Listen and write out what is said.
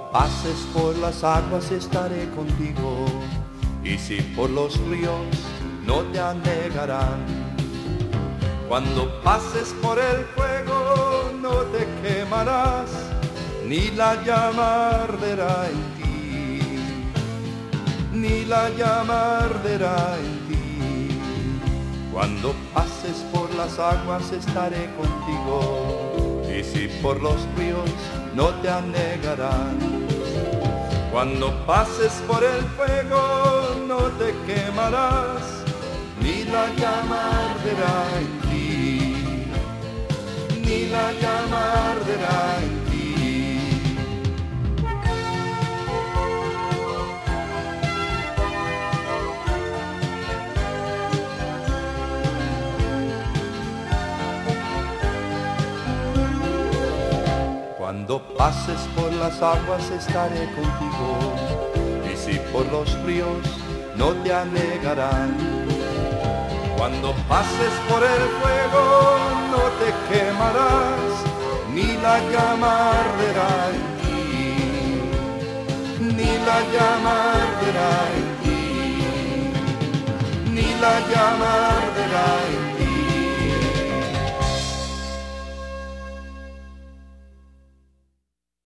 pases por las aguas estaré contigo, y si por los ríos no te anegarán. Cuando pases por el fuego no te quemarás, ni la llama arderá en ti, ni la llama arderá en ti. Cuando pases por las aguas estaré contigo, y si por los ríos no te anegarán. Cuando pases por el fuego no te quemarás, ni la llama arderá en ti, ni la llama arderá en ti. Cuando pases por las aguas estaré contigo, y si por los ríos no te anegarán. Cuando pases por el fuego no te quemarás, ni la llama arderá en ti, ni la llama arderá en ti, ni la llama